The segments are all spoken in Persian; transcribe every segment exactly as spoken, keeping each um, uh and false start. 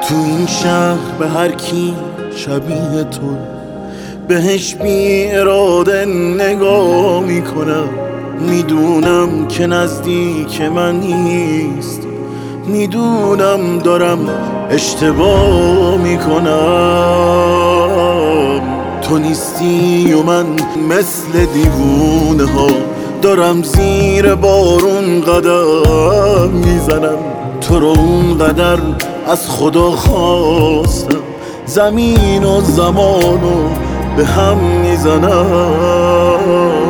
تو این شهر به هر کی شبیه تو بهش بی اراده نگاه میکنم. میدونم که نزدیک من نیست، میدونم دارم اشتباه میکنم. تو نیستی و من مثل دیوونه ها دارم زیر بارون قدم میزنم. تو رو اونقدر از خدا خواستم زمین و زمانو به هم میزنم.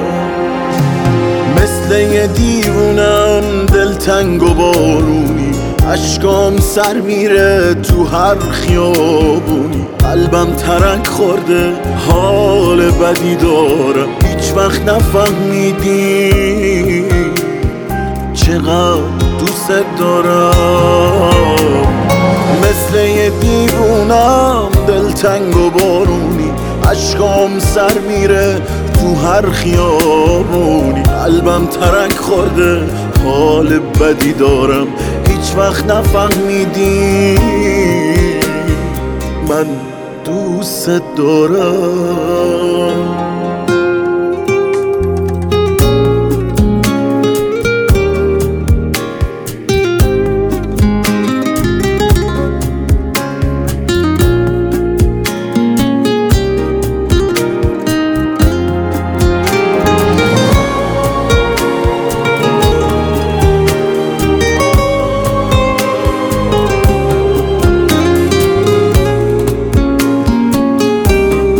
مثل یه دیوونم دلتنگ و بارونی، اشکام سر میره تو هر خیابونی. قلبم ترک خورده حال بدی دارم، هیچ وقت نفهمیدی چقدر دوست دارم. مثل یه دیوونم دلتنگ و بارونی، اشکام سر میره تو هر خیابونی. قلبم ترک خورده حال بدی دارم، هیچ وقت نفهمیدی من دوست دارم.